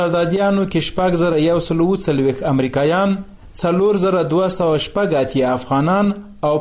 قراردادیانو کې 6140 امریکایان، 4280 افغانان او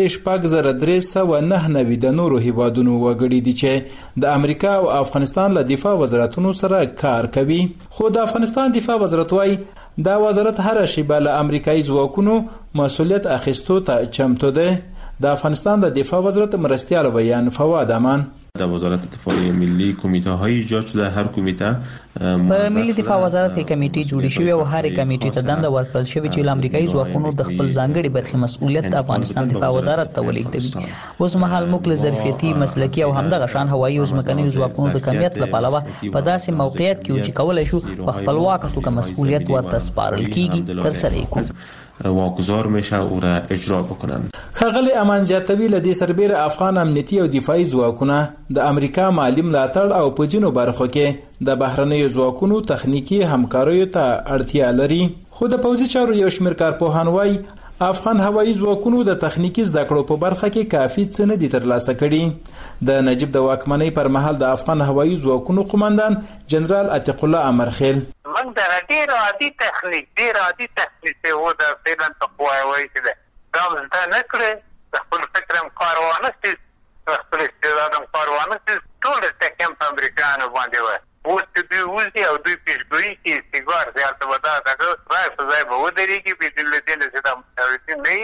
5309 د نورو هیوادونو وګړي دي چې د امریکا او افغانستان له دفاع وزارتونو سره کار کوي. خو د افغانستان دفاع وزارت وايي دا وزارت هر شیبه له امریکایي ځواکونو مسؤلیت اخیستو ته چمتو ده. د افغانستان د دفاع وزارت مرستیال ویان فواد امان در وزارت دفاع ملی کمیته های ایجاد شده. هر کمیته په ملي دفاع وزارت کې کمیټې جوړې شوې او هر کمیټې ته دنده ورکړل شوې چې امریکایي ځواکونو د خپل ځانګړي برخې مسؤلیت د افغانستان دفاع وزارت ته ولېږدوي. اوس مهال موږ له ظرفیتي، مسلکي او همدغه شان هوایي او ځمکني ځواکونو د کمیت له پلوه په داسې موقعیت کې چې کولای شو په خپلواکه توګه مسؤلیت ورته سپارل کیږي ترسره یې کړو. واگذار میشه او را اجرا بکنن. ښاغلی امان زیاتوي له دې سربېره افغان امنیتي او دفاعي ځواکونه د امریکا مالي ملاتړ او په ځینو برخو کې د بهرنیو ځواکونو تخنیکی همکاریو ته اړتیا لري. خو د پوځي چارو یو شمېر کارپوهان وایي افغان هوایي ځواکونو د تخنیکی زده کړو په برخه کې کافي څه نه دي ترلاسه کړي. د نجیب د واکمنۍ پر مهال د افغان هوایي ځواکونو قومندان جنرال عتیق الله امرخیل موږ د ډېر عادي تخنیک و د فعلا تقوی وایي چې دا زده نه کړې د خپل فکر هم کار وانه خپل استعداد هم کار وانه ټول ټکم په امریکایانو باندې وایي. اوس چې دوی وځي او دوی پیشګویي چې سیګار زیاته به دا دغه رای په ځای به ودرېږي بېدین له دې نه چې دا متحرکین نه وي.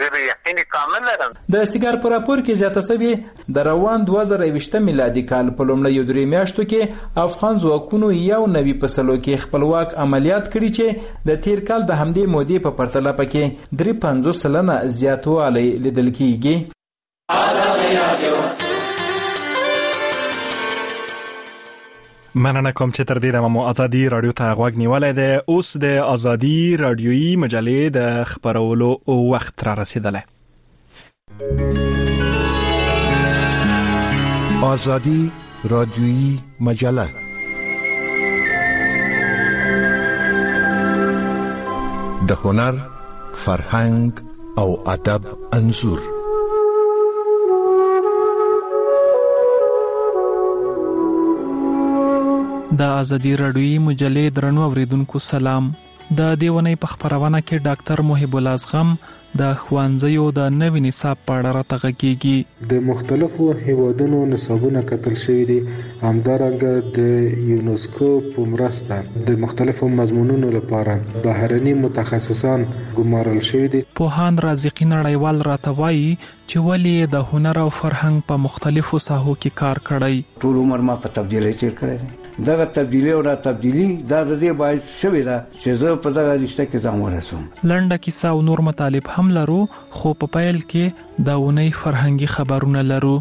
د سیګار په راپور کې زیاته شوې د روان 2020 میلادي کال په لومړیو 3 میاشتو کې افغان ځواکونو یو نوي فصلو کې خپلواک عملیات کړي چې د تیر کال د همدې مودې په پرتله پکې 53% زیاتوالی لیدل کېږي. مننه کوم چې تر دې دمه مو ازادي رادیو ته غوږ نیولای دی. اوس د ازادي رادیویي مجلې د خبرولو وخت را رسیدلی. ازادي رادیویي مجله د هنر، فرهنګ او ادب انځور. د ازادي رادیویي مجلې درنو اوریدونکو سلام. د دیونې په خبرونه کې ډاکټر محب الله اصغم د ښوونځیو د نوي نصاب په اړه راته غږیږي. د مختلفو هیوادونو نصابونه کتل شوي دي، همدارنګه د یونسکو په مرسته د مختلفو مضمونونو لپاره بهرني متخصصان ګمارل شوي دي. پوهان رازقي نړیوال راته وایي چې ولې د هنر او فرهنګ په مختلفو ساحو کې کار کړی. ټول عمر ما په تبدیلۍ تیر کړی دی. دغه تبدیلی او را تبدیلی دا د دې باید شوی دا چې زه په دغه رشته کې ځان ورسوم. لنډه کیسه او نور مطالب هم لرو، خو په پیل کې د اونۍ فرهنګي خبرونه لرو.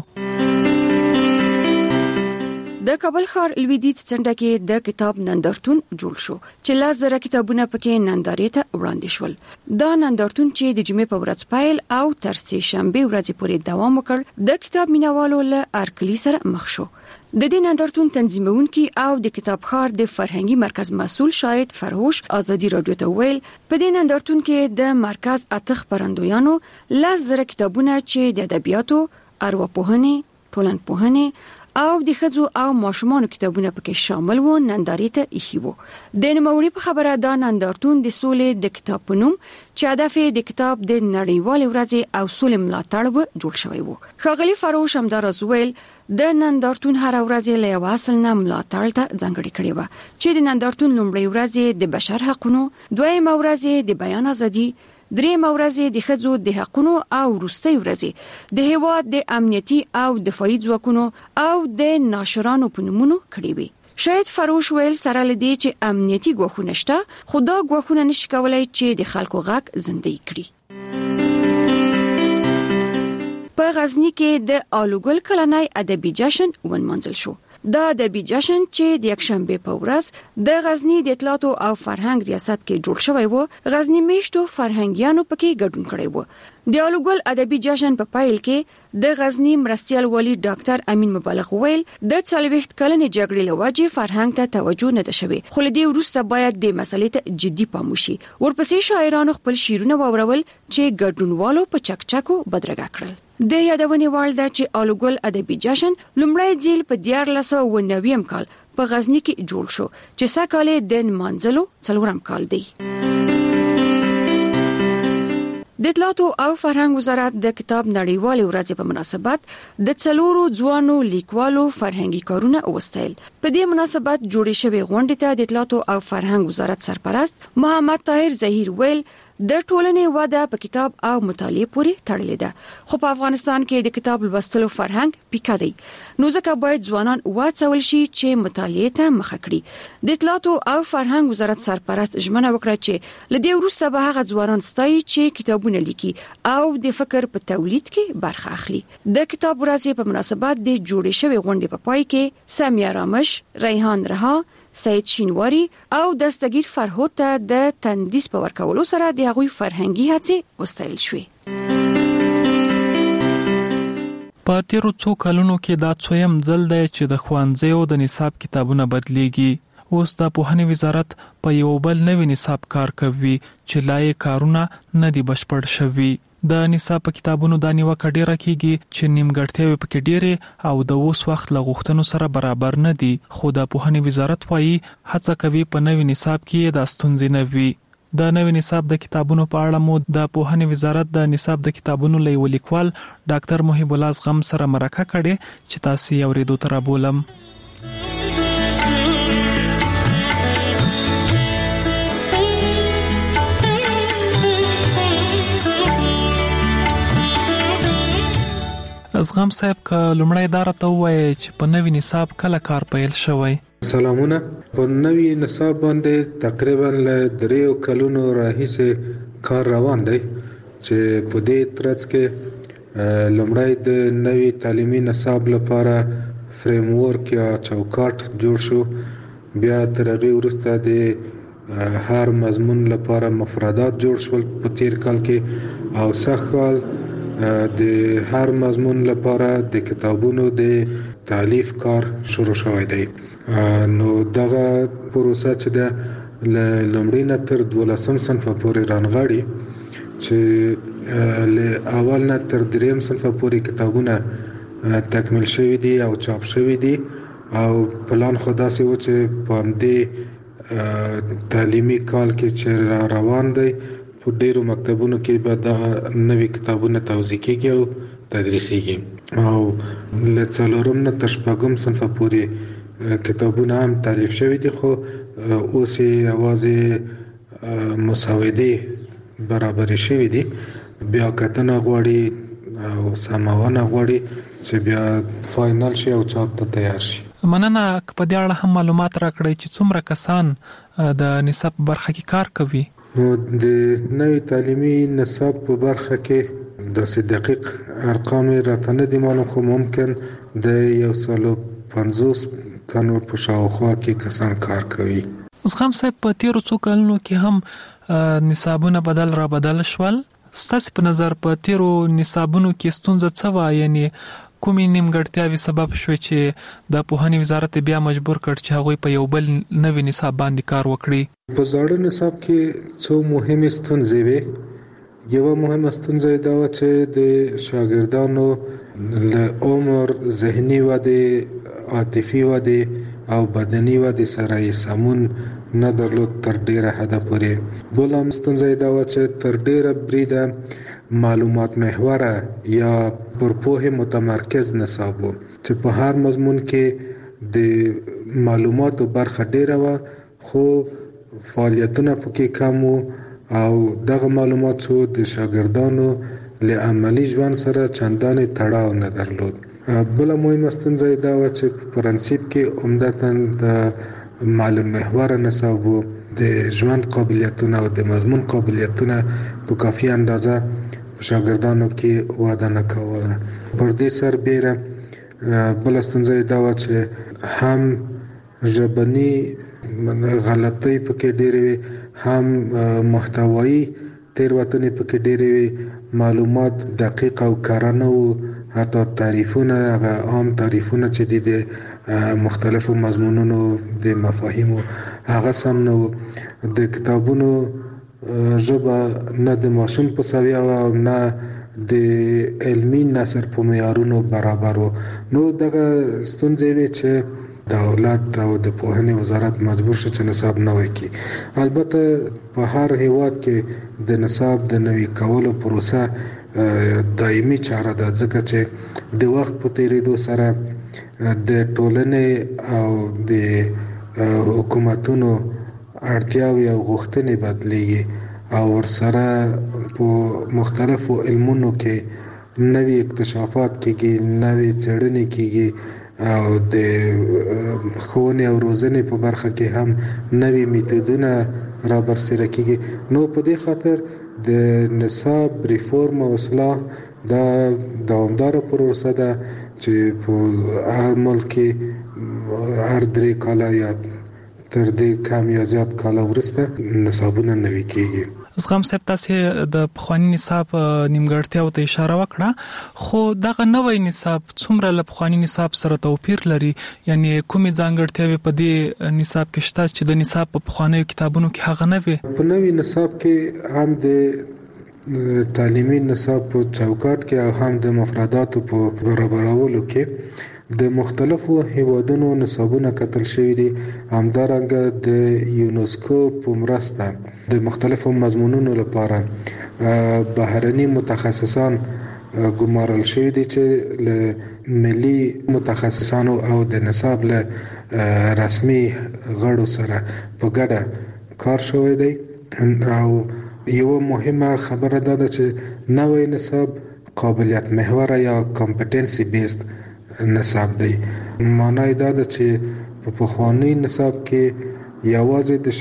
د کابل ښار لویدیځ څنډه کې د کتاب نندارتون جوړ شو چې 1000 کتابونه پکې نندارې ته وړاندې شول. دا نندارتون چې د جمعې په ورځ پیل او تر سه شنبه ورځې پورې دوام وکړ، د کتاب مینوالو له ارکلی سره مخ شو. د دې نندارتون تنظیمونکي او د کتابخوان د فرهنګي مرکز مسؤل شاهد فرهوش ازادي رادیو ته ویل په دې نندارتون کې د مرکز اته خبرندویانو 1000 کتابونه چې د ادبیاتو، ارواپوهنې، ټولنپوهنې او د ښځو او ماشومانو کتابونه پکې شامل وو نندارې ته ایښي وو. د نوموړي په خبره دا نندارتون د سولې د کتاب په نوم چې هدف د کتاب د نړیوالې ورځې او سولې ملاتړ و جوړ شوی وو. ښاغلي فروش همداراز ویل د نندارتون هر ورځ له یو اصل نه ملاتړ ته ځانګړې کړې و چې د نندارتون لومړی ورځ د بشر حقوقو، دویم ورځ د بیان ازادي، دریم ورځ د ښځو د حقوقو او وروستۍ ورځ د هیواد د امنیتي او دفاعي ځواکونو او د ناشرانو په نومونو کړې وي. شاید فروش ویل سره لدی چې امنیتي ګواښونه شته، خو دا ګواښونه نشي کولای چې د خلکو غږ زنده کړي. په غزنی کې د آلوګل کلنۍ ادبي جشن ونمانځل شو. دا ادبي جشن چې د یکشنبه په ورځ د غزنی د اطلاعات او فرهنګ ریاست کې جوړ شوی و، غزنی میشتو فرهنګیانو پکې ګډون کړی و. د آلوګل ادبي جشن په پایل کې د غزنی مرستیال والی ډاکټر امین مبالغ ویل د 40 کلنې جګړې لوجې فرهنګ ته توجه نه ده شوی، خو لدی وروسته باید د مسلې ته جدي پام وشي. ورپسې شاعرانو خپل شعرونه واورول چې ګډونوالو په چکچکو بدرګه کړل. د یادونې وړ ده چې آلوګل ادبي جشن لومړی ځل په 1990 کال په غزنی کې جوړ شو چې ساکاله د منځلو څلورم کال دی. د اطلاعاتو او فرهنګ وزارت د کتاب نړیوالې ورځې په مناسبت د څلورو ځوانو لیکوالو فرهنګي کارونه وستایل. په دې مناسبت جوړې شوې غونډې ته د اطلاعاتو او فرهنګ وزارت سرپرست محمد طاهر ظهیر ویل د ټولنې وده په کتاب او مطالعه پورې تړلې ده، خو په افغانستان کې د کتاب لوستلو فرهنګ پیکه دی، نو ځکه باید ځوانان وڅول شي چې مطالعه ته مخه کړي. د اطلاعاتو او فرهنګ وزارت سرپرست ژمنه وکړه چې لدې وروسته به هغه ځوانان ستایي چې کتابونه لیکي او د فکر په تولید کې برخه اخلي. د کتاب ورځې په مناسبت د جوړې شوې غونډې په پای کې سامیه رامش، ریحان رها، سید شینواری او دستگیر فرهود ته د تندیس په ورکولو سره د هغوی فرهنګي هڅې وستایل شوې. په تیرو څو کلونو کې دا څویم ځل دی چې د ښوونځیو د نصاب کتابونه بدلیږي. اوس د پوهنې وزارت په یو بل نوي نصاب کار کوي چې لا یې کارونه نه دي بشپړ شوي. د نصاب په کتابونو د نیوکه ډیره کیږي چې نیمګړتیاوې پکې ډیره او د اوس وخت له غوښتنو سره برابر نه دي، خو د پوهنې وزارت وايي هڅه کوي په نوي نصاب کې د ستونزې نه وي. د نوي نصاب د کتابونو په اړه مو د پوهنې وزارت د نصاب د کتابونو له لیکوال ډاکټر محب الله زغم سره مرکه کړې چې تاسو یې اوریدو ته رابولم. زغم صاحب که لومړی دا راته ووایي چې په نوي نصاب کله کار پیل شوی؟ سلامونه. په نوي نصاب باندې تقریبا له 3 کلونو راهیسې کار روان دی چې په دې ترڅ کې لومړی د نوي تعلیمي نصاب لپاره فریم ورک یا چوکاټ جوړ شو، بیا تر هغې وروسته د هر مضمون لپاره مفردات جوړ شول په تیر کال کې، او سږ کال د هر مضمون لپاره د کتابونو د تالیف کار شروع شوی دی. نو دغه پروسه چې د لومړی نه تر 12 صنف پورې رانغاړي، چې له اول نه تر 3 صنف پورې کتابونه تکمیل شوی دي او چاپ شوی دي، او پلان خدا سي و چې په دې تعلیمي کال کې چې روان دی په ډیرو مکتبونو کې به دا نوي کتابونه توزیع کیږي او تدریسیږي، او له 4 نه تر 6 صنف پورې کتابونه هم تالیف شوي دي، خو اوس یې یوازې مسودې برابرې شوي دي، بیا کتنه غواړي او سماونه غواړي چې بیا فاینل شي او چاپ ته تیار شي. مننه. په دې اړه هم معلومات راکړئ چې څومره کسان د نصاب برخه کې کار کوي. نو د نوي تعلیمي نصاب په برخه کې د دقیق ارقام راته نه دي معلوم، خو ممکن د 150 تنو په شاوخوا کې کسان کار کوي. زغم صاحب په تیرو څو کلونو کې هم نصابونه بدل را بدل شول. ستاسو په نظر په تیرو نصابونو کې ستونزه څه وه؟ یعنی کومې نیمګړتیاوې سبب شوې چې د پوهنې وزارت بیا مجبور کړ چې هغوی په یو بل نوي نصاب باندې کار وکړي؟ په زاړه نصاب کې څو مهمې ستونزې وې. یوه مهمه ستونزه دا و چې د شاګردانو له عمر، ذهني ودې، عاطفي ودې او بدني ودې سره یې سمون نه درلود تر ډیره حده پورې. بله ستونزه دا و چې تر ډیره بریده معلومات محوره یا پر پوهه متمرکز نصاب و، چې په هر مضمون کې د معلوماتو برخه ډیره و خو فعالیتونه پکې کم و، او دغه معلومات څو د شاګردانو له عملی ژوند سره چندانې تړاو نه درلود. بله مهمه ستونزه دا و چې په پرنسیپ کې عمدتاً د معلوم محور نصاب و، د ژوند قابلیتونه او د مضمون قابلیتونه په کافي اندازه په شاګردانو کې وده نه کوله. پر دې سربیره بله ستونزه دا و چې هم ژبني غلطۍ پکې ډېرې وي، هم محتوایي تېروتنې پکې ډېرې وي، معلومات دقیق او کره نه وو، حتی تعریفونه، هغه عام تعریفونه چې دي د مختلفو مضمونونو د مفاهیمو هغه سم نه وو. د کتابونو ژبه نه د ماشوم په سویه او نه د علمي نثر په معیارونو برابر وو. نو دغه ستونزې وې چې دولت او د پوهنې وزارت مجبور شو چې نصاب نوی کړي. البته په هر هیواد کې د نصاب د نوي کولو پروسه دایمي چاره ده، ځکه چې د وخت په تیریدو سره د ټولنې او د حکومتونو اړتیاوې او غوښتنې بدلیږي او ورسره په مختلفو علمونو کې نوي اکتشافات کېږي، نوي څېړنې کېږي او د ښوونې او روزنې په برخه کې هم نوي میتودونه را برسېره کېږي. نو په دې خاطر د نصاب ریفورم او اصلاح دا دوامداره پروسه ده چې په هر ملک کې هر 3 کاله یا تر دې کم یا زیات کاله وروسته نصابونه نوي کېږي. زغم صاحب، تاسو د پخوانی نصاب نیمګړتیاو ته اشاره وکړه، خو دغه نوې نصاب څومره له پخوانی نصاب سره توپیر لري؟ یعنی کومې ځانګړتیاوې په دې نصاب کې شته چې د نصاب په پخوانیو کتابونو کې هغه نه وي؟ په نوې نصاب کې هم د تعلیمي نصاب په چوکاټ کې او هم د مفرداتو په برابرولو کې د مختلفو هیوادونو نصابونه کتل شوي دي. همدارنګه د یونسکو په مرسته د مختلفو مضمونونو لپاره بهرني متخصصان ګمارل شوي دي چې له ملي متخصصانو او د نصاب له رسمي غړو سره په ګډه کار شوی دی. او یو مهمه خبره ده چې نوی نصاب قابلیت محور یا کمپټنسي بیسد نصاب دی. معنی دا ده چې په پخوانی نصاب کې یوازې د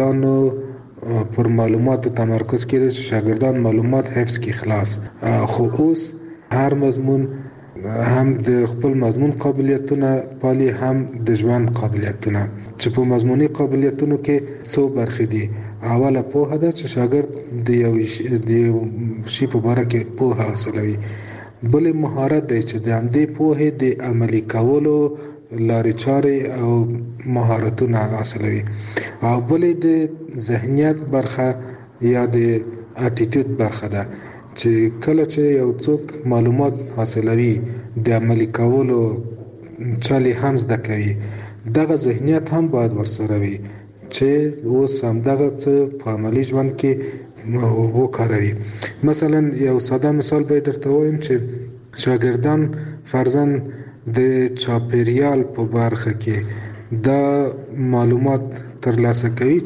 شاګردانو پر معلوماتو تمرکز کېده چې شاګردان معلومات حفظ کړي خلاص، خو اوس هر مضمون هم د خپل مضمون قابلیتونه پالي، هم د ژوند قابلیتونه، چې په مضموني قابلیتونو کې څو برخې دي. اوله پوهه ده چې شاګرد د یو شي په باره کې پوهه حاصلوي. بل مهارت دی چې د همدې پوهې د عملي کولو لارې چارې او مهارتونه حاصلوي. او بل د ذهنیت برخه یا د اټیټیوډ برخه ده چې کله چې یو څوک معلومات حاصلوي د عملي کولو چالي هم زده کوي، دغه ذهنیت هم باید ورسره وي چې اوس هم دغه څه په عملي ژوند کې وکاروي. مثلا یو ساده مثال به درته وایم چې شاګردان فرضاً د چاپیریال په برخه کې دا معلومات ترلاسه کوي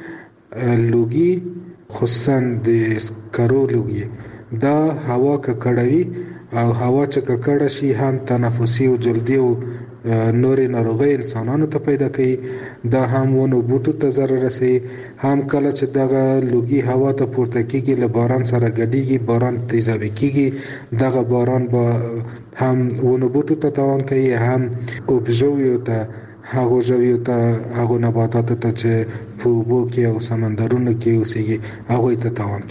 چې لوګي خصوصا د سکرو لوګي دا هوا ککړوي او هوا چې ککړه شي هم تنفسي او جلدي او نورې ناروغۍ انسانانو ته پیدا کوي. دا هم ونو بوټو ته ضرر رسوي. هم کله چې دغه لوګي هوا ته پورته کېږي له باران سره ګډېږي، باران تیزابي کېږي، دغه باران به هم ونو بوټو ته تاوان کوي، هم اوبژویو ته، هغو ژویو ته، هغو نباتاتو ته چې په اوبو کې او سمندرونو کې اوسېږي هغوی ته تاوان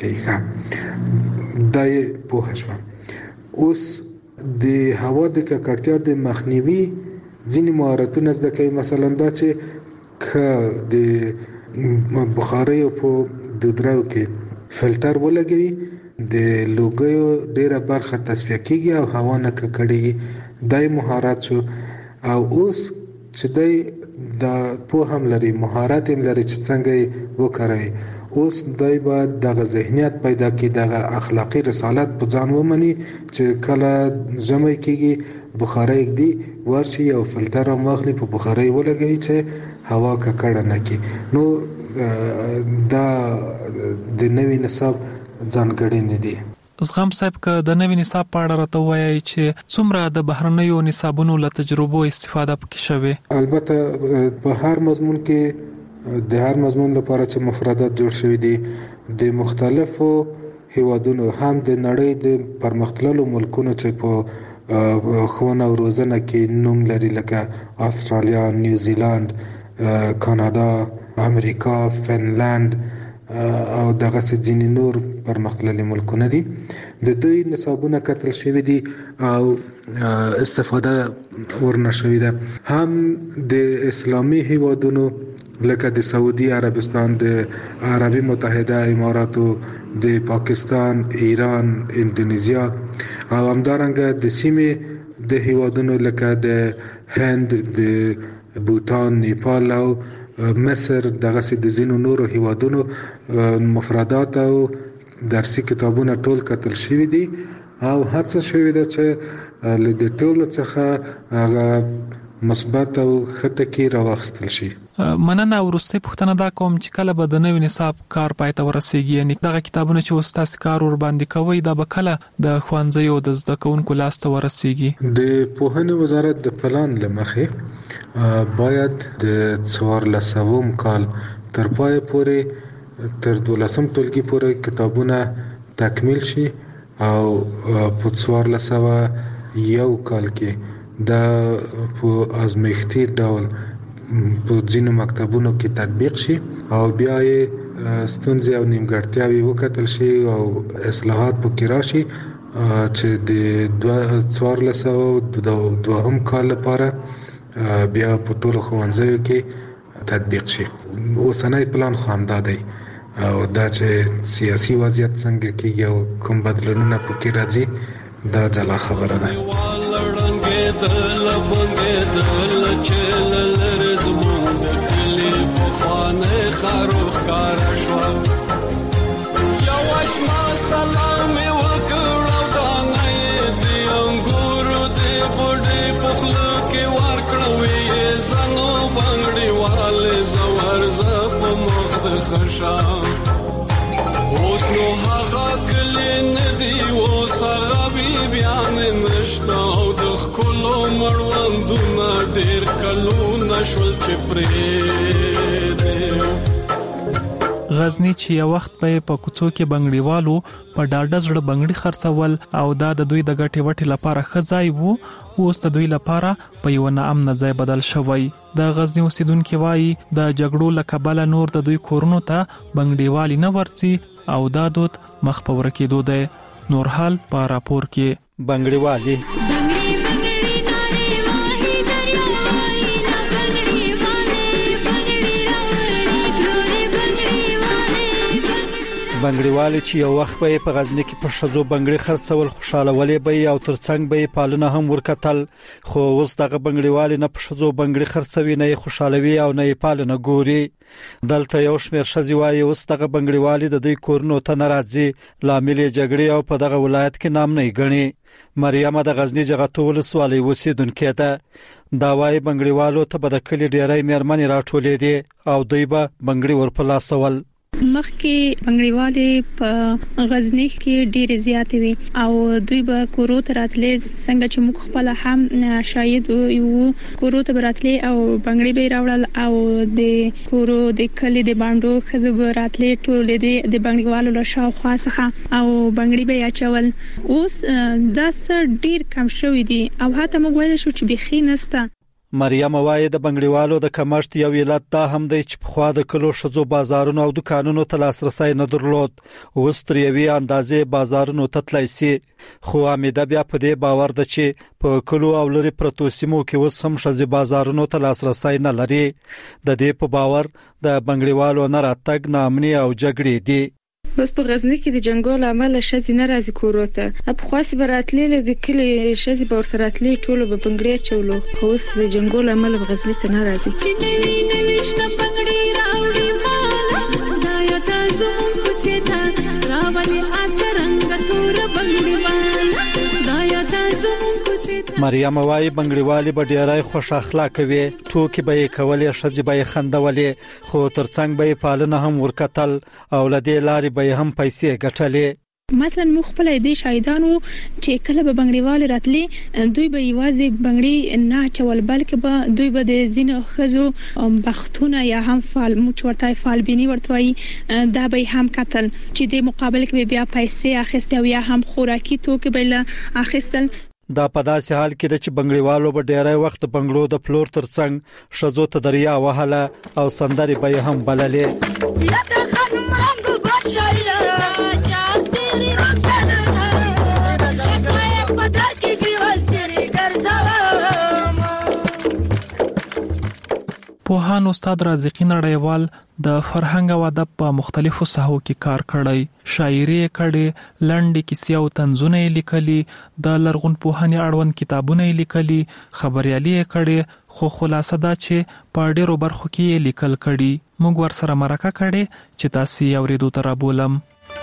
کوي. دا یې پوهه شوه. اوس د هوا د ککړتیا د مخنیوي ځینې مهارتونه زده کوي. مثلا دا چې که د بخاریو په دودراو کې فلټر ولګوي، د لوګیو ډیره برخه تصفیه کیږي او هوا نه ککړېږي. دا یې مهارت شو. او اوس چې دی دا پوه هم لري، مهارت هم لري چې څنګه یې وکاروي. اوس دای باید دغه ذهنیت پیدا کړي، دغه اخلاقی رسالت په ځان ومني چې کله ژمی کېږي بخارۍ ږدي ورشي او فلټر هم واخلي، په بخارۍ ولګوي چې هوا ککړه نه کړي. نو دا د نوي نصاب ځانګړنې دي. زغم صاحب، که د نوي نصاب په اړه راته وایي چې څومره د بهرنیو نصابونو له تجربو استفاده پکې شوې؟ البته په هر مضمون کې د هر مضمون لپاره چې مفردات جوړ شوي دي د مختلفو هیوادونو، هم د نړۍ د پرمختللو ملکونو چې په ښوونه او روزنه کې نوم لري، لکه استرالیا، نیوزیلند، کاناډا، امریکا، فنلند او دغه ځینې نور پرمختللي ملکونه دي. د دوی نصابونه کتل شوي دي او استفاده ورنه شوې ده. هم د اسلامي هیوادونو لکه د سعودي عربستان، د عربي متحده اماراتو، د پاکستان، ایران، اندونیزیا او همدارنګه د سیمې د هیوادونو لکه د هند، د بوتان، نیپال او مصر دغه سي د زینو نورو هیوادونو مفردات او درسي کتابونه ټول کتل شوی دي او هڅه شوی ده چې له دې ټولو څخه هغه مثبت او خټکی راوخستل شي. مننه. ورسته پښتنه دا کوم چې کله به د نوې نصاب کار پای ته ورسیږي، یعنی دغه کتابونه چې استاد کار ور باندې کوي دا به کله د خوانځیو د زده کوونکو لاس ته ورسیږي؟ د پوهنې وزارت د پلان لمخې باید د 1400 کال تر پای پورې تر 12 ټولګي پورې کتابونه تکمیل شي او په 1401 کال کې دا په ازمیښتي ډول په ځینو مکتبونو کې تطبیق شي او بیا یې ستونزې او نیمګړتیاوې وکتل شي او اصلاحات پکې راشي چې د 1402 کال لپاره بیا په ټولو ښوونځیو کې تطبیق شي. اوسنی پلان خو همدا دی او دا چې سیاسي وضعیت څنګه کېږي او کوم بدلونونه پکې راځي دا جلا خبره ده. اوس نو هغه کلی ندی اوس هغه بیان نشته او د خلکو مړوندونه ډیر کلونه شول چې پرې دی. غزنی چې یو وخت په کوڅو کې بنگړیوالو په ډاډه زړه بنگړي خرڅول او دا د دوی د ګټې وټې لپاره خځای وو، اوس د دوی لپاره په یو ناامن ځای بدل شوی. د غزنی اوسیدونکو وایي د جګړو لکبل نور د دوی کورونو ته بنگړیوالي نه ورڅي او دا دود مخ په ورکېدو دی. نور حال په راپور کې بنگړیوالي بنگړیوالي چې یو وخت په غزنی کې په شذو بنگړي خرڅول خوشاله ولې به او ترڅنګ به پالنه هم ورکتل، خو اوس دغه بنگړیوالي نه په شذو بنگړي خرڅوي نه خوشالوي او نه پالنه ګوري. دلته یو شمېر شذي وایي اوس دغه بنگړیوالي د دوی کورونو ته ناراضي لامل جګړې او په دغه ولایت کې نام نه غني. مریم د غزنی جغتو ولسوالۍ اوسیدونکې ده. دا وایي بنگړیوالو ته به د کلی ډیرای مېرمنې راټولې دي او دوی به بنگړي ورپلاسول. مخکې بنگړیوالي په غزنی کې ډېر زیات وي او دوی به کورو ته راتلې څنګه چې موږ خپل هم شاید یو کورو ته راتلې او بنگړي به راوړل او د کورو د کلی د باندې خزو به راتلې ټول د بنگړیوالو له شاوخوا څخه او بنگړي به اچول. اوس دا څه ډېر کم شوی دي او حتی موږ ویل شو چې بخي نسته. مریم وایي د بنگړیوالو د کمښت یو علت دا هم دی چې په خوا د کلو شذو بازارونو او دکانونو ته لاسرسي نه درلود. اوس تر یوې اندازې بازارونو ته تلای شي، خو امیده بیا په دې باور ده چې په کلو او لري پرتو سیمو کې اوس هم شذي بازارونو ته لاسرسي نه لري. د دې په باور د بنگړیوالو نه راتګ نامني او جګړې دي. بس په غزنی کې د جنگول عمل شذي نه راځي کوروته په خاص براتلې د کلی شذي ورتراتلې ټولو به بنگړي چولو، خو اوس د جنگول عمل په غزنی ته نه راځي. مریم وایي بنگړیوالي به ډیرای خوش اخلاق وي، ټوکی به کولې شذي به خندولې، خو ترڅنګ به پالنه هم ورکتل او لدې لارې به هم پیسې ګټلې. مثلا مو خپل د شهیدانو چې کله به بنگړیوال راتلې دوی به یوازې بنگړي نه چول بلکې به دوی به د زینو خزو بختونه یا هم فال موچورتای فالبینی ورتوي دا به هم قتل چې د مقابل کې بیا پیسې اخیستل او یا هم خوراکي توکي به اخیستل. دا په داسې حال کې د چې بنگړیوالو به ډیری وخت بنگړو د فلور ترڅنګ شذو ته دریا وهله او سندري به هم بللې. پوهان استاد رازقی نړیوال د فرهنګ او ادب په مختلفو ساحو کې کار کړی، شاعري کړي، لنډې کیسې او طنزونه لیکلي، د لرغونپوهنې اړوند کتابونه لیکلي، خبريالي کړي، خو خلاصه دا چې په ډېرو برخو کې لیکل کړي. موږ ورسره مرکه کړي چې تاسو یې اورېدو ته رابولم.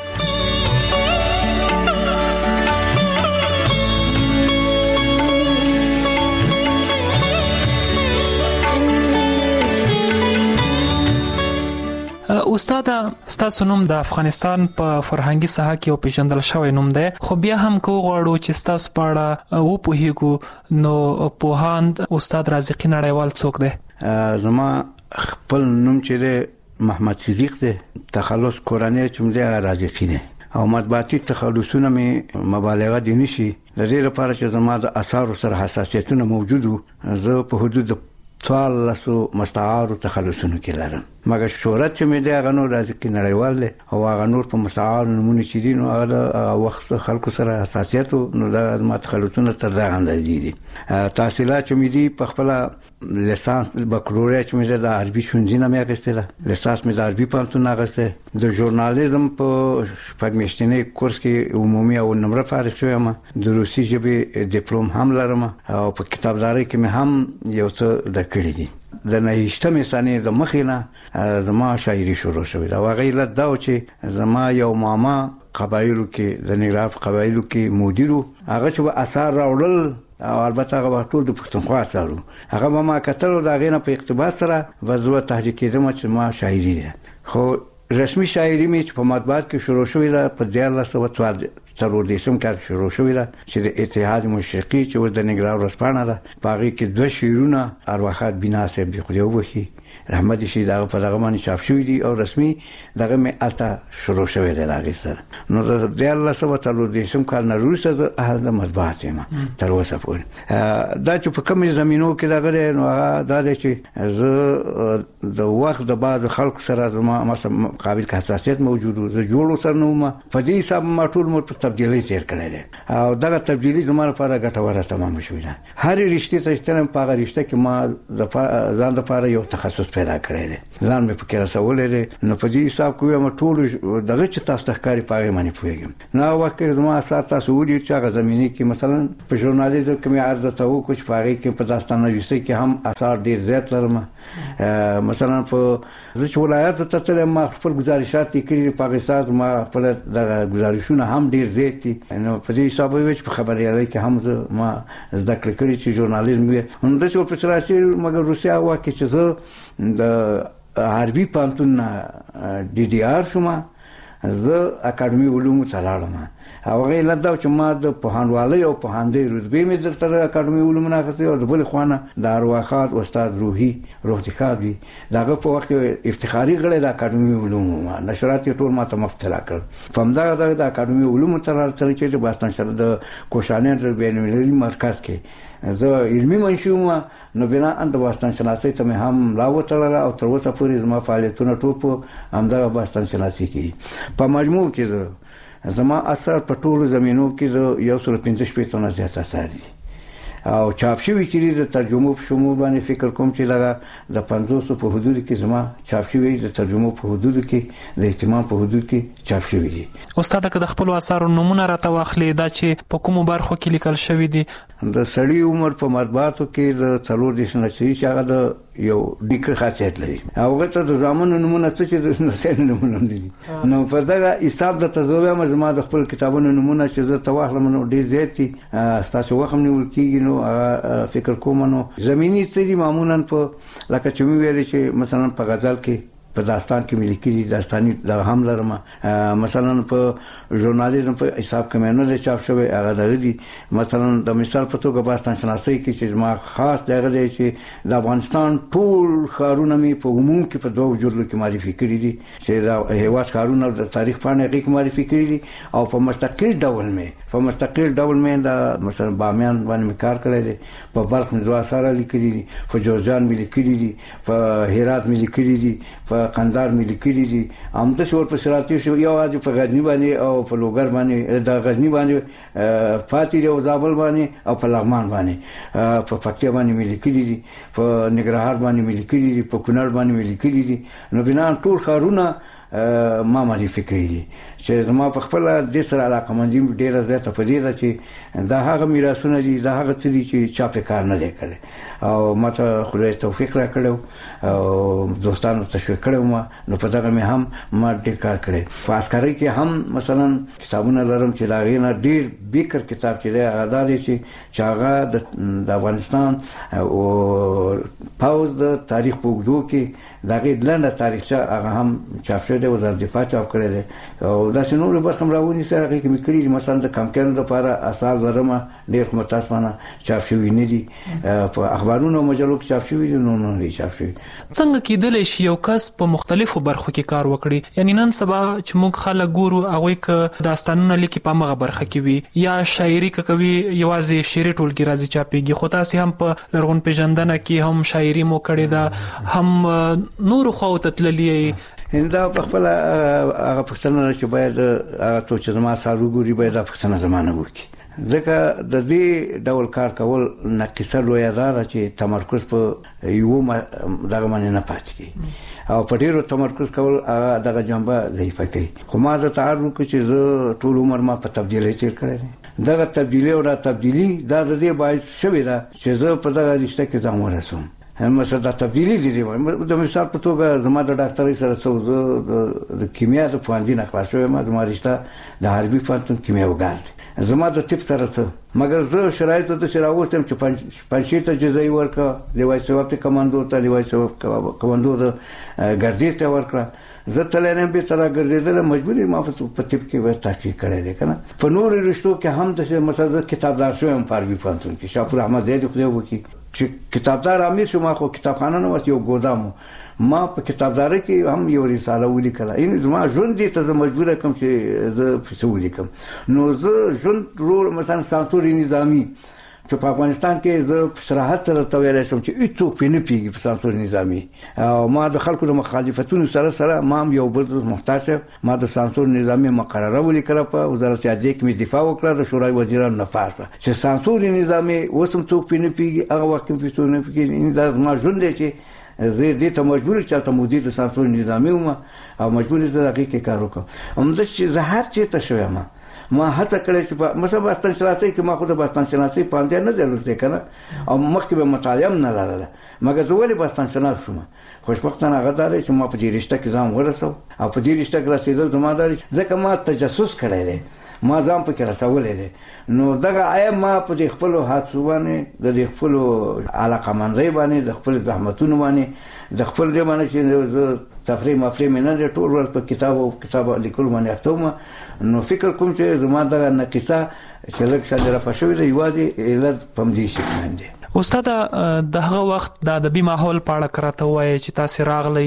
استاد، ستاسو نوم د افغانستان په فرهنګي ساحه کې او پیژندل شوی نوم دی، خو بیا هم کو غواړو چې ستاسو په اړه وپوهیږو. نو پوهاند استاد رازقي نړیوال څوک دی؟ زما خپل نوم چې محمد صدیق دی، تخلص قرآنی چې مې رازقي دی، او مطبوعاتي تخلصونه مې مبالغه دي نشي. د دې لپاره چې زما د آثار سره حساسیتونه موجودو، زه په حدود 14 مستعار تخلصونه کې لرم، مګر شهرت چې مې دی هغه نور رازقي نړیوال دی، او هغه نور په مستعار نمونه چې دي نو هغه وخت خلکو سره حساسیت نو د ما تخلصونه تر دا غندل دي. تحصیلات چې مې دي په خپل لیسانس بکالوریا چې مې د عربي شونځینه مې اخیستله، لیسانس مې د عربي پوهنتون اخیسته، د ژورنالیزم په شپږمیاشتني کورس کې عمومي او نمره فارغ شوم، د روسي ژبې ډیپلوم هم لرم، او په کتابداري کې مې هم یو څه د کړی دي. د 19مې سنې د مخینه زما شاعري شروع شوې ده. هغه علت دا و چې زما یو ماما قبایلو کې د نګراف قبایلو کې مدیرو، هغه چې اثار راوړل، او البته هغه ټول د پښتونخوا اثارو، هغه ما کتل دا غینه په اقتباس سره وزو تحریک کېدم چې ما شاعري ده. خو رسمي شاعري مې په مطبوعات کې شروع شوې ده په 1440 کال شروع شوې ده چې د اتحاد مشرقي چې ور د نګراو ورسپانه ده، پاره کې 2 شعرونه ارواحات بنا صاحب دی خو وبخي رحمت شي دا په دغه باندې چاپ شوی دي، او رسمي دغه مې الته شروع شوی دی راغی سره. نو د 1440 کال نه وروسته د اهل مطبوعات یم تر اوسه پورې. دا چې په کومې زمینو کې دغه نو دا دی چې زه د وخت د بعض خلکو سره زما مثلا قابل حساسیت موجود و، زه جوړو سره نو ما په دې حساب ما ټول مو تبدیلی تیر کړی دی، او دغه تبدیلی زما لپاره ګټوره تمام شوې ده. هر رشتې ته چې په هغه رشته کې ما ځان لپاره یو تخصص پیدا کړی دی، ځان مې پکې رسولې دی. نو په دې حساب کې ما ټول دغه چې تاسو ښکاری پاره باندې پوهیږم. نو وخت کې زما اثر تاسو ولې چې هغه زمینی کې مثلا په ژورنالیزم کې مې عرض ته و کوم پاره کې په داستان نویسۍ کې هم اثر ډیر زیات لرم. مثلا په چې ولایت ته تل ما خپل گزارشات کړي، پاکستان ما خپل د گزارشونه هم ډیر زیات دي. نو په دې حساب وایي چې په خبريالۍ کې هم ما زده کړې چې ژورنالیزم وي. نو د څو په سراسي مګر روسیا واکه چې زه د عربي پوهنتون DDR شوم، زه اکاډمي علوم ته لاړم. هغه لدا چې ما د پوهانوالۍ او پوهاندې رتبه مې درته اکاډمي علوم نه اخیستې، او د بل خوانه د ارواحات استاد روحي روحتکابي داغه په وخت افتخاري غړي د اکاډمي علوم نشرات ټول ما ته مفتلا کړ. فهمدا د اکاډمي علوم تر چې د باستان شهر د کوشانین بین المللي مرکز کې زه علمي منشوم. نو بنا ان د باستان شناسۍ ته مې هم لا وتړله، او تر اوسه پورې زما فعالیتونه ټول په همدغه باستان شناسۍ کې. په مجموع کې زما اثر په ټولو زمینو کې 115 نه زیات اثار دي، او چاپ شوی چې د ترجمه په شمول باندې فکر کوم چې لږه د 500 په حدود کې زما چاپ شوی، د ترجمه په حدود کې، د اهتمام په حدود کې چاپ شوی دي. استاد که د خپل اثارو نمونه راته واخلي، دا چې په کومو برخو کې لیکل شوی دي؟ د سړی عمر په مطبوعاتو کې د 4 نشري چې هغه د یو ډیکه خاصیت لري، هغه ته د زامنو نمونه څه چې د نسل نمونه دي. نو په دغه حساب د تزویا مزما د خپل کتابونو نمونه چې زه تواخلم نو ډیر زیات دي، تاسو وخت نیول کیږي. نو فکر کوم نو زمینی ستړي معمولا په لکه چې ویل چې مثلا په غزل کې په داستان کې ملي کړي داستاني د هم لرم، مثلا په ژورنالیزم په حساب کې مې نه چاپ شوی هغه دغه. مثلا د مثال په توګه باستان شناسۍ کې چې ما خاص دغه دی چې د افغانستان ټول ښارونه مې په عموم کې په 2 جلدو کې معرفي کړي دي، چې د هیواد ښارونه د تاریخ باندې کې معرفي کړي دي، او په مستقل ډول مې د مثلا بامیان باندې کار کړی دی، په بلخ مې 2 اثار لیکلي دي، په جوزجان مې لیکلي دي، په هرات مې لیکلي دي، په په قندار ملي کړي دي هم د شور په سراتي شو یو اځ په غزنی باندې او په لوګر باندې د غزنی باندې فاتح او زابل باندې او په لغمان باندې په پکتیا باندې ملي کړي دي په ننګرهار باندې ملي کړي دي په کونړ باندې ملي کړي دي نو بنا ټول خارونه ما معرفي کړی دي چې زما په خپل د سره علاقه مندي ډیره زیاته پدې ده چې دا هغه میراثونه دي دا هغه څه دي چې چا په کار نه دی کړی او ماته خدای توفیق را کړو او دوستانو تشویق کړو نو په دغه مې هم ما ډیر کار کړی په عسکرۍ کې هم مثلا کتابونه لرم چې دا غینه ډیر بیکر کتاب چې دی هغه دی چې هغه د افغانستان او پاوز د تاریخ په وګړو کې دا غي لنډه تاریخچه هغه هم چاپ شوی دی وزارت دفاع چاپ کړی دی او دا څنګه به کوم راونی سره کې مې کړی مثلا د کمکانو لپاره اثار لرمه ډېر متاسفانه چاپ شوی نه دي په اخبارونو او مجلو کې چاپ شوی دي نو نه چاپ شوی څنګه کېدلی شي یو کس په مختلفو برخو کې کار وکړي یعنی نن سبا چې موږ خلک ګورو هغه ک داستانونه لیکي په مغه برخه کې وي یا شاعري کوي یوازې شعري ټولګي راځي چاپېږي خو تاسو هم په لرغون پیژندنه کې هم شاعري مو کړې ده هم نور خو تتللی دا په خپل هغه پښتنه چې باید هغه چې زما سارو ګوري باید پښتنه زمانه وکړي ځکه د دې ډول کار کول نقصه لوی دار چې تمرکز په یو دغه باندې نه پاتې کی او په ډیرو تمرکز کول هغه دغه جنبه ضعیفه کوي خو ما د تعارف کې چې زه ټول عمر ما په تبدیلی تیر کړی دغه تبدیلی او را تبدیلی دا د دې باید شوی دا چې زه په دغه رشته کې ځان ورسوم مثلا د تبدیلی دي د مثال په توګه زما د ډاکټرۍ سره څو د کیمیا د پوهنځي نه خلاص شوم ما د رشته د حربي پوهنتون کیمیا وګال زما د طب سره څه مګر زه شرایط د سره اوسم چې پنځه ته جزای ورکا لیوای سواب ته کمانډو ته لیوای سواب کمانډو د ګرځې ته ورکړه زه تلنم به سره ګرځیدل مجبورې ما په طب کې وځ تحقیق کړی دی کنه په نور رشتو کې هم د مثلا کتابدار شوم په حربي پوهنتون کې شاپور احمد زید خو وکي چې کتابدار امیر شو ما خو کتابخانه نه وته یو ګودامو ما په کتابداري کې هم یو رساله ولیکله این زما ژوند دي ته مجبور کوم چې زه څه ولیکم نو زه ژوند رول مثلا سانسوري نظامی چې په افغانستان کې زه صراحت سره تویل شم چې هیڅوک نه پیږي په سانسوري نظامی او ما د خلکو د مخالفتونو سره ما هم یو بل محتاج ما د سانسوري نظامی مقرره ولیکله په وزارت خارجه کې مې دفاع وکړه د شورای وزیرانو نفاذ چې سانسوري نظامی وسم څوک نه پیږي هغه وخت کې څوک نه پیږي دا ما ژوند دی چې زه دې ته مجبور چې ته مدیر د سانسوري نظامی وم او مجبور زه دغه کې کار وکړم هم د زه هر چې ته شوم ما هڅه کړې چې مثلا باستان شناسي کې ما خو د باستان شناسي پاندې نه درلوده کنه او مخکې به مطالعه نه لرله مګر زه ولې باستان شناس شوم خوشبختانه هغه دار چې ما په دې رشته کې ځم ورسو او په دې رشته کې رسیدل زما دار ځکه ما تجسس کړی دی ما ځم په کې رسولې دي نو دغه آیا ما په خپل حادثو باندې د خپل علاقه مندۍ باندې د خپل زحمتونو باندې د خپل دې باندې چې تفریح مفریم نه ټول ورځ په کتاب لیکل باندې اخته نو فکر کوم چې زما دغه نقصه چې لکه شاده را پښوی دی یوازې علت پم دي شي باندې استاد دغه وخت د ادبي ماحول په اړه کراته وای چې تاسو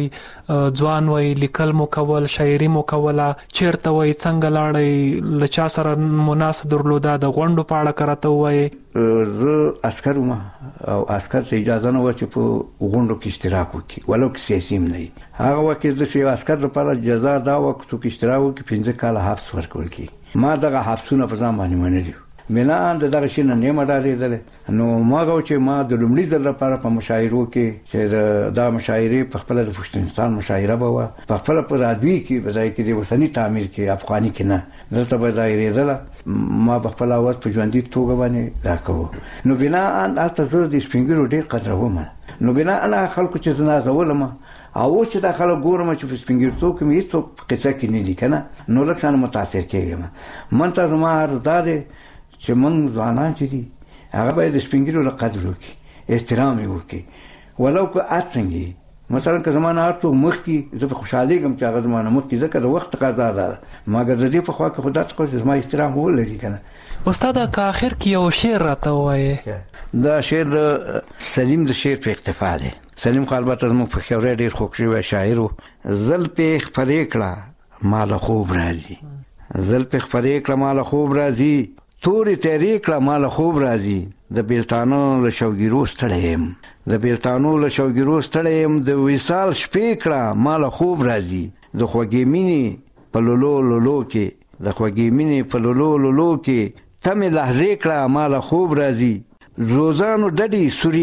راغلی ځوان وای لیکل مو کول شاعري مو کوله چیرته وای څنګه لاړی لچا سره مناسب درلوده د غونډو په اړه کراته وای زه عسكر ما او عسكر ته اجازه نه و چې په غونډو کې اشتراک وکړي ولو کې سیاسي نه هغه وخت د شي عسكر لپاره جزا دا وخت کې اشتراک وکړي 15 کال حبس ورکول کی ما دغه حبسونه په ځان باندې منلي بنا دغه شي نه نیمه ډارېدل نو ما غو چې ما د لومړي ځل لپاره په مشاعرو کې چې دا مشاعرې په خپل د پښتونستان مشاعره به په خپل په رادوي کې په ځای کې د وطني تعمیر کې افغاني کې نه دلته به ځایېدل ما په خپل اواز په ژوندۍ توګه باندې دا کوو نو بنا ان تاسو د سپینګرو ډېر قدر ومه نو بنا انا خلکو چې زنا زولم او چې دا خلک ګورم چې په سپینګر توګه مې هیڅ قصه کې نه دي کنه نو لکه څنګه متاثر کېږم من تاسو ما ارزاده چې موږ ځوانان چې دي هغه باید د سپینګرو له قدر وکړي احترام یې وکړي ولو که اڅنګي مثلا که زمانه هرڅو مخکې زه په خوشحالي کوم چې هغه زمانه مخکې ځکه د وخت تقاضا ده مګر د دې په خوا کې خدا څخه زما احترام ولري کنه استاد که اخر کې یو شعر راته وایي دا شعر سلیم د شعر په اقتفا دی سلیم خو البته زموږ په خبره ډېر خوږ شوی شاعر زل په خبرې کړه مال خوب راځي زل په خبرې کړه مال خوب راځي توري تحریک لا مال خوب راځي د بیلتانو له شوګیرو ستړیم د بیلتانو له شوګیرو ستړیم د وصال شپې کړه مال خوب راځي د خوږې مینې په لولو کې د خوږې مینې په لولو کې تمه لحظه کړه مال خوب راځي زوزانو ډډي سوري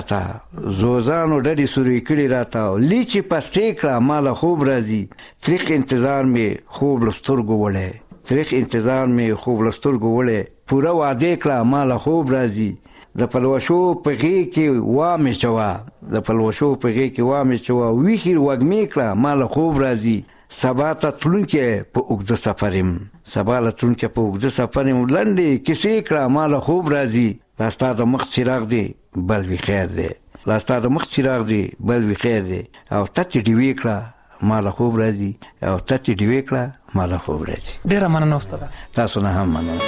کړي راته لیچي پسټې کړه مال خوب راځي تریخ انتظار می خوب لسترګو وړه پورا وعده کړه مال خوب راځي د پلوشو په غې کې وامه چوا ویخیر وګمې کړه مال خوب راځي سبا ته تلونکې په اوږده سفرم لنډې کیسې کړه مال خوب راځي لاستا د مخ چراغ دی بل وی خیر دی او تچ دی وکړه مال خوب راځي ډیره مننه استاد. تاسو نه هم مننه.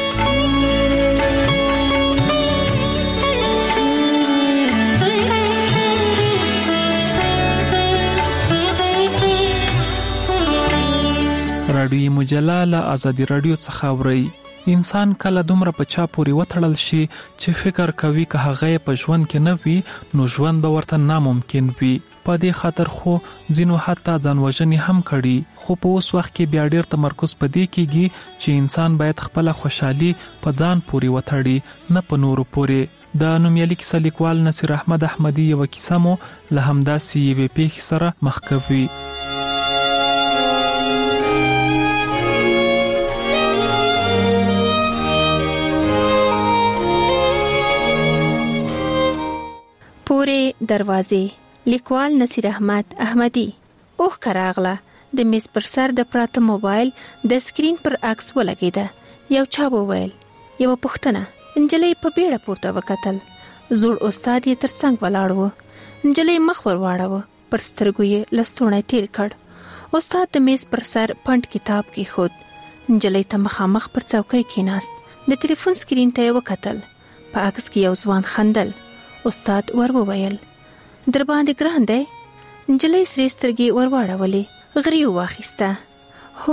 رادیوي مجله له آزادي رادیو څخه اوري. انسان کله دومره په چا پورې وتړل شي چې فکر کوي که هغه په ژوند کې نه وي نو ژوند به ورته ناممکن وي. په دې خاطر خو ځینو حتی ځانوژنې هم کړي، خو په اوس وخت کې بیا ډېر تمرکز په دې کېږي چې انسان باید خپله خوشحالي په ځان پورې وتړي نه په نورو پورې. د نومیالي کیسه لیکوال نصیر احمد احمدي یوه کیسه مو له همداسې یوې پیښې سره مخ کوي. پورې دروازې، لیکوال نصیر احمد احمدي. اوه کراغله د میز پر سر د پراته موبایل د سکرین پر عکس ولګیده. یو چا وویل، یو پښتنه انجلۍ په بیړه پورته وکتل. زوړ استاد یې ترڅنګ ولاړ و. انجلۍ مخ ور واړاوه، پر سترګو یې لستوڼی تیر کړ. استاد د میز پر سر پند کتاب کې خود. انجلۍ ته مخامخ پر څوکۍ کېناست. د ټلیفون سکرین ته یې وکتل. په عکس کې یو ځوان خندل. استاد ور وویل، در باندې ګران دی؟ انجلۍ سرې سترګې ور واړولې، غري واخیسته. هو.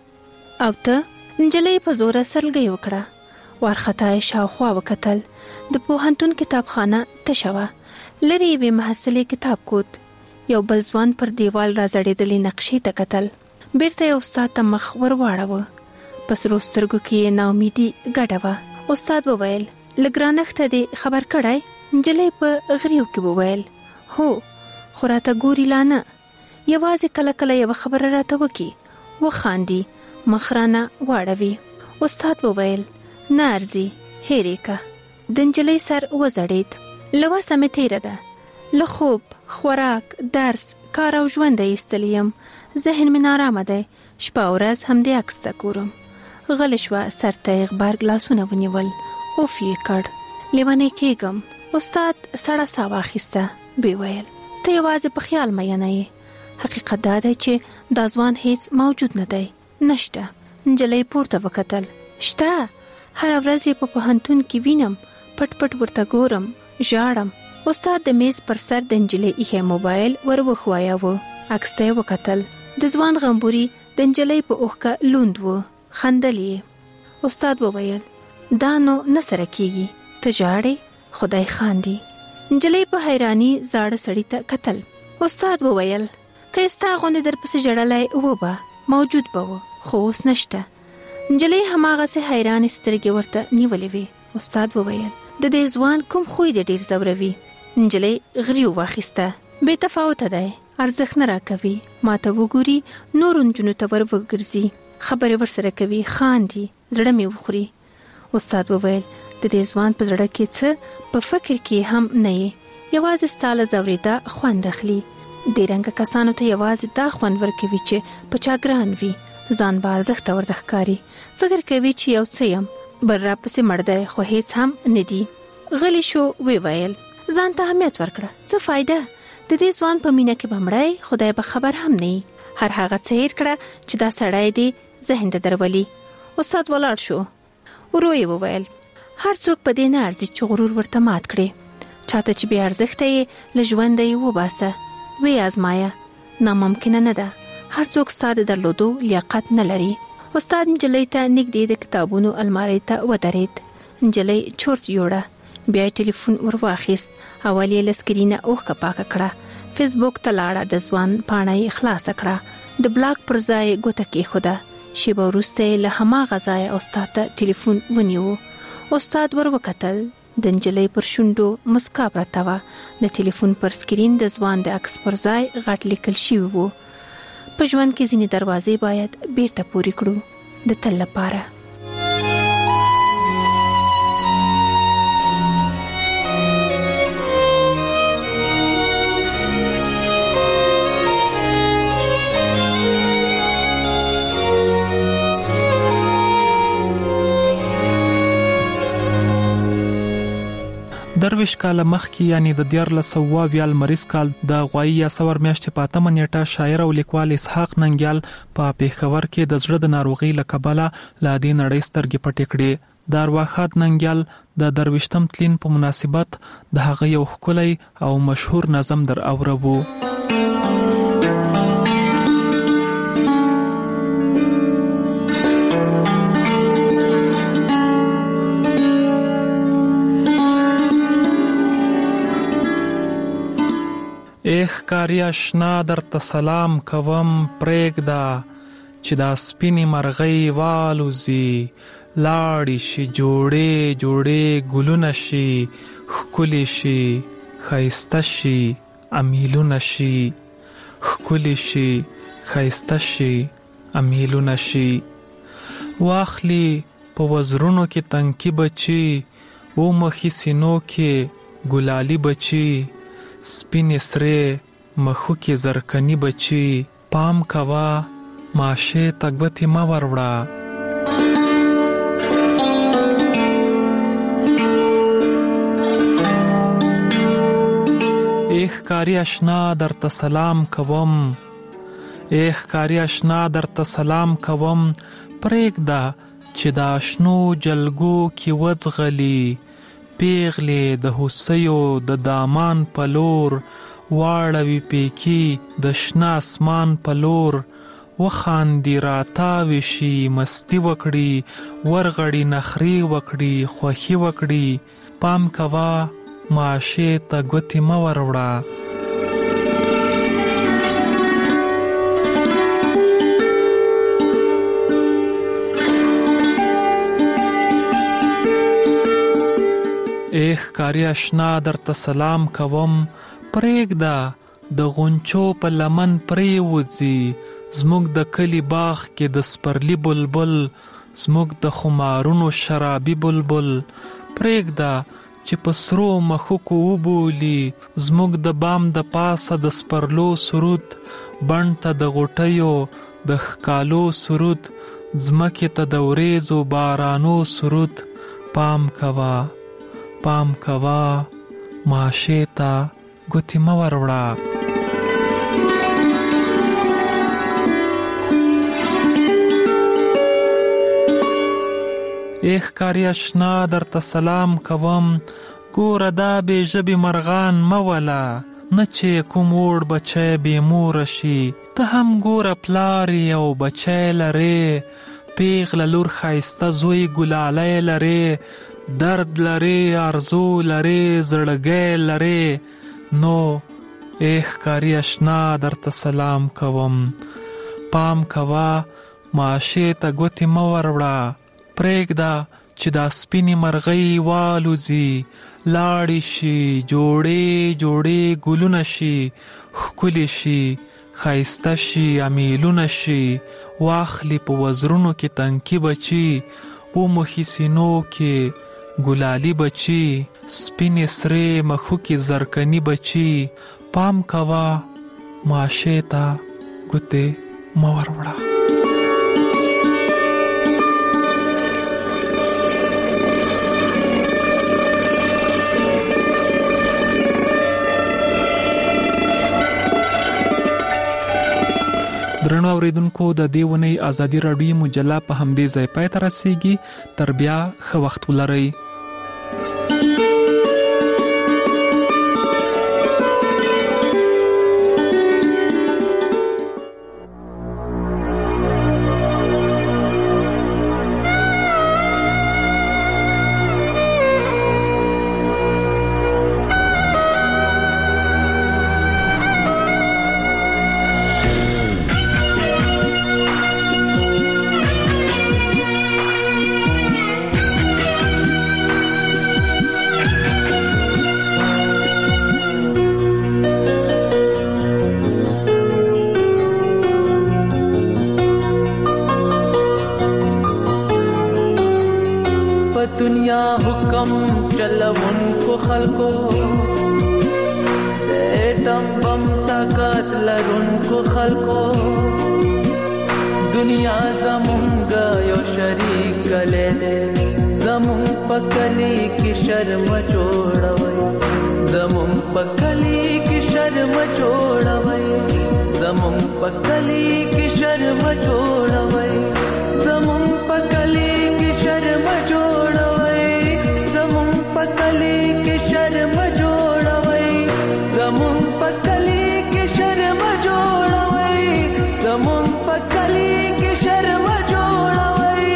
او ته؟ انجلۍ په زوره سرلګۍ وکړه. وارخطا یې شاوخوا وکتل. د پوهنتون کتابخانه تشه وه. لرې یوې محصلې کتاب کوت. یو بل ځوان پر دیوال راځړېدلې نقشې ته کتل. بیرته یې استاد ته مخ ور واړاوه. په سرو سترګو کې یې ناامیدي ګډه وه. استاد وویل، له ګرانښته دې خبر کړی؟ انجلۍ په غریو کې وویل، هو، خو راته ګوري لا نه. یوازې کله کله یوه خبره راته وکي، وخاندي، مخ رانه واړوي. استاد وویل، نه ارزي، هېرې که. د انجلۍ سر وځړېد. له وسه مې تېره ده. له خوب، خوراک، درس، کار او ژونده ایستلی یم. ذهن مې نارامه دی. شپه او ورځ همدې عکس ته ګورم. غلی شوه، سر ته یې غبرګ لاسونه ونیول. اوف یې کړ. لیونی کېږم. استاد سړه ساه واخیسته. بیا ویل، ته یوازې په خیال مینه یې. حقیقت دا دی چې دا ځوان هیڅ موجود نه دی. نشته. انجلۍ پورته وکتل. شته. هره ورځ یې په پوهنتون کې وینم. پټ پټ ورته ګورم، ژاړم. استاد د میز پر سر د انجلۍ ایښی موبایل ور وښویاوه. عکس ته یې وکتل. د ځوان غمبوري د انجلۍ په اوښکه لوند و. خندل یې. استاد وویل، دا نو نه سره کېږي. ته ژاړې؟ خدای خاندي. انجلۍ په حیرانی زاړه سړي ته کتل. استاد وویل، که ستا غوندې درپسې ژړلی و به موجود به و، خو اوس نشته. انجلۍ هماغسې حیرانې سترګې ورته نیولې وې. استاد وویل، د دې ځوان کوم خوی دې ډېر ځوروي؟ انجلۍ غري واخیسته. بې تفاوته دی، ارزښت نه راکوي. ماته وګوري، نورو نجونو ته ور وګرځي، خبرې ورسره کوي، خاندي، زړه مې وخوري. استاد وویل، د دې ځوان په زړه کې څه په فکر کې هم نه یې. یوازې ستا له ځورېدا خوند اخلي. دې رنګه کسانو ته یوازې دا خوند ورکوي چې په چا ګران وي. ځان به ارزښته ورته ښکاري. فکر کوي چې یو څه یم، بل راپسې مړ دی، خو هیڅ هم نه دي. غلی شو. وی ویل، ځان ته اهمیت ورکړه. څه فایده؟ د دې ځوان په مینه کې به مړی، خدای به خبر هم نه وي. هر هغه څه هېر کړه چې دا سړی دې ذهن ته درولي. استاد ولاړ شو. ورو یې وویل، هر څوک په دې نه ارزي چې غرور ورته مات کړي. چاته چې بې ارزښته یې له ژونده یې وباسه، وی ازمایه. ناممکنه نه ده. هر څوک ستا د درلودو لیاقت نه لري. استاد نجلۍ ته نږدې د کتابونو الماری ته ودرېد. نجلۍ چورت جوړه، بیا ټلیفون ورواخیست، اول یې لسکرینه اوښکه پاکه کړه، فیسبوک ته لاړه، د ځوان پاڼه خلاص کړه، د بلاک پر ځای ګوته کېښوده. شیبه وروسته له هماغه ځایه استاد ته ټلیفون ونیو. استاد ور وکتل، د نجلۍ پر شونډو مسکا پرته وه. د ټلیفون پر سکرین د ځوان د عکس پر ځای غټ لیکل شوي وو: په ژوند کې ځینې دروازې باید بیرته پورې کړو، د تل لپاره. درویش کال مخکې یعنی د 1422 لمریز کال د غوایی یا سور میاشتې په 8 نیټه شاعر او لیکوال اسحاق ننګیال په پیښور کې د زړه د ناروغي له کبله له دې نړۍ سترګې پټې کړې. د ارواښاد ننګیال د درویشتم تلین په مناسبت د هغه یو ښکلی او مشهور نظم در اورو. ایخ کاری اشنا در تسلام کوم پریږدا چې دا سپینې مرغۍ والوزي، لاړې شي جوړې جوړې ګلونه شي، ښکلې شي ښایسته شي امیلونه شي، ښکلې شي ښایسته شي امیلونه شي. واخلي په وزرونو کې تنکي بچي، و مخي سینو کې ګلالي بچي، سپینې سرې مخو کې زرکنی بچي، پام کوا ماشه تګوتې ما وروړه. ایخ کاری اشنا در تسلام کوم، ایخ کاری اشنا در تسلام کوم پریږدا چې دا شنو جلګو کې وځغلي، پیغلې د هوسیو د دامان په لور، واړوي پیکی د شنه اسمان په لور، وخاندي راتاوي شي مستی وکړي، ورغړي نخري وکړي خوښي وکړي، پام کوا ماشه ته ګوتې مه وروړه. ایخ کاری اشنا در تسلام کوم پریږدا د غونچو په لمن پریوځي، زموږ د کلی باغ کې د سپرلی بلبل، زموږ د خمارونو شرابي بلبل، پریږدا چې په سرو مخکو وبولي، زموږ د بام د پاسه د سپرلو سرود، بڼ ته د غوټیو د ښکالو سرود، ځمکې ته د وریځو بارانو سرود، پام کوا پام کوا ماشه تا ګوتې مه وروړه. ایخ کاری اشنا در تسلام کوم ګوره دا بې ژبې مرغان موله، نه چې کوم وړ بچی بې موره شي، ته هم ګوره پلار یې او بچی لرې، پیغله لور ښایسته زوی ګلالی لرې، درد لري ارزو لري زړګی لري، نو ایخ کاری اشنا در تسلام کوم، پام کوا ماشه ته ګوتې مه وروړه. پریږدا چې دا سپینې مرغۍ والوزي، لاړې شي جوړې جوړې ګلونه شي، ښکلې شي ښایسته شي امیلونه شي، واخلي په وزرونو کې تنکي بچي، و مخي سینو کې ګلالي بچي، سپینې سرې مخو کې زرکنی بچي، پام کوا ماشه ته ګوتې مه وروړه. درنو اوریدونکو د دې ونې ازادي راډیو مجله په همدې ځای پای ته رسیږي. تر بیا ښه وخت ولرئ. دنیا حکم چلون کو خلقو ایٹم بم طاقت لرون کو خلقو دنیا زمونگا یو شریک کلے دے زمون پکلی کی شرم جوڑوئی زمون پکلی کی شرم جوڑوئی زمون پکلی کی شرم جوڑوئی زمون پکلی کی شرم جوڑوئی زمون پکلی کی شرم جوڑوئی زمون پکلی کی شرم جوڑوئی زمون پکلی کی شرم جوڑوئی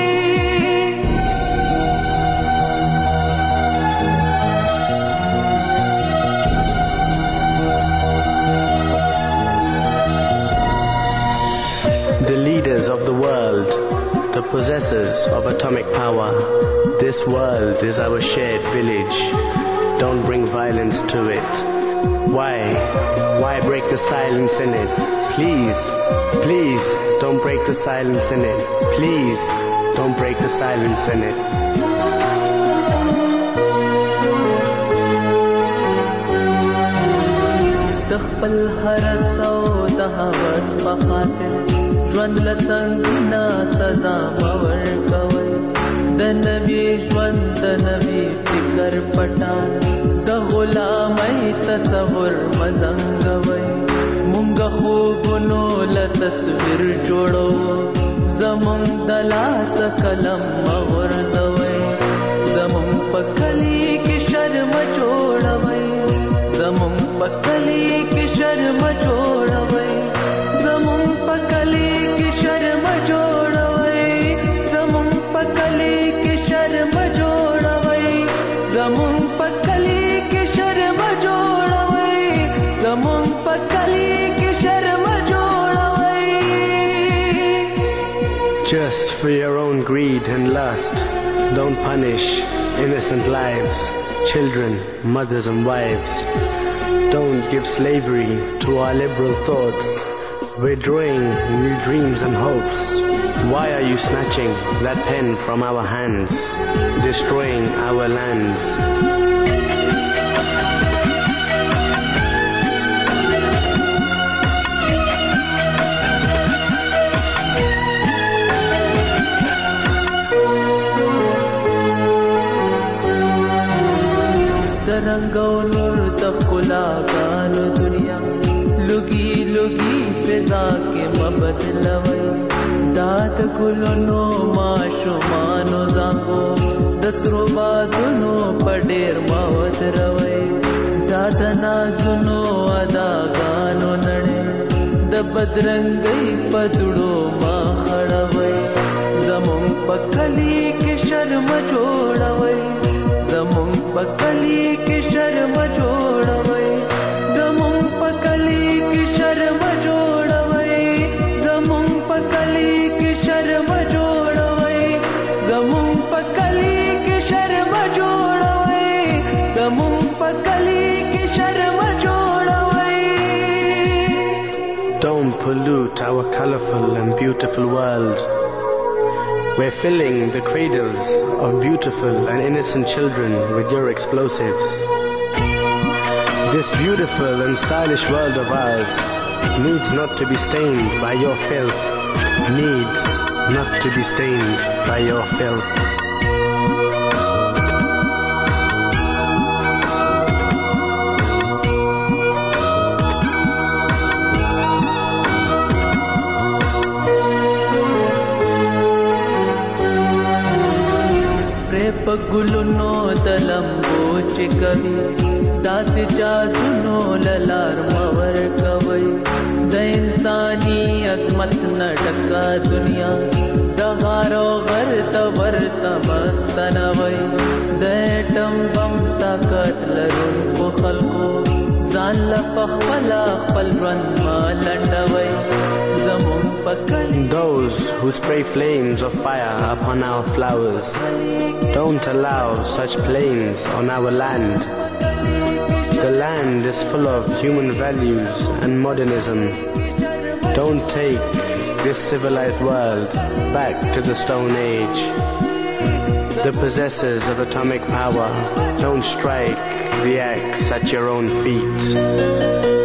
The leaders of the world, the possessors of atomic power, this world is our shared village. Don't bring violence to it. Why? Why break the silence in it? Please, please, don't break the silence in it. Please, don't break the silence in it. دخپل هرس او د هوس په خاطر ژوند لڅنګنا سزا مور کوي د نبی ژوند د نبی فکر پټان د غلامۍ تصور مزنګوي مونږ خوبونو ل تصویر جوړو زمون د لاس قلم مغرزوي زمون په کلی کې شرم جوړوي زمون په کلی کې شرم جوړوي زمون په کلی کې شرم جوړوي زمون په کلی کې شرم جوړوي زمون په کلی کې شرم جوړوي زمون په کلی کې شرم جوړوي Just for your own greed and lust, don't punish innocent lives, children, mothers and wives. Don't give slavery to our liberal thoughts. We're drawing new dreams and hopes. Why are you snatching that pen from our hands, destroying our lands? رنگ و نور تخلاقانو دنیا لگی لگی فضا کے مبدلوی داد گلونو معشومانو زانگو دسرو بادونو پڑیر موت روی داد نازونو اداگانو نڑے د بدرنگی پدڑو ما خڑوی زمون پکلی کے شرم جوڑوی زمون پکلی کی شرم جوڑوي زمون پکلی کی شرم جوڑوي زمون پکلی کی شرم جوڑوي زمون پکلی کی شرم جوڑوي زمون پکلی کی شرم جوڑوي Don't pollute our colorful and beautiful world. We're filling the cradles of beautiful and innocent children with your explosives. This beautiful and stylish world of ours needs not to be stained by your filth, needs not to be stained by your filth. پګلونو دلمبو چکوي داس جازونو للار مور کوي د انساني عظمت نټکا دنیا د غارو غرت ورت مستنوي د ټم بم طاقت لرونکو خلکو ځان له خپل ژوند ما لنډوي زمون پکلي Those who spray flames of fire upon our flowers, don't allow such flames on our land. The land is full of human values and modernism. Don't take this civilized world back to the Stone Age. The possessors of atomic power, don't strike the axe at your own feet.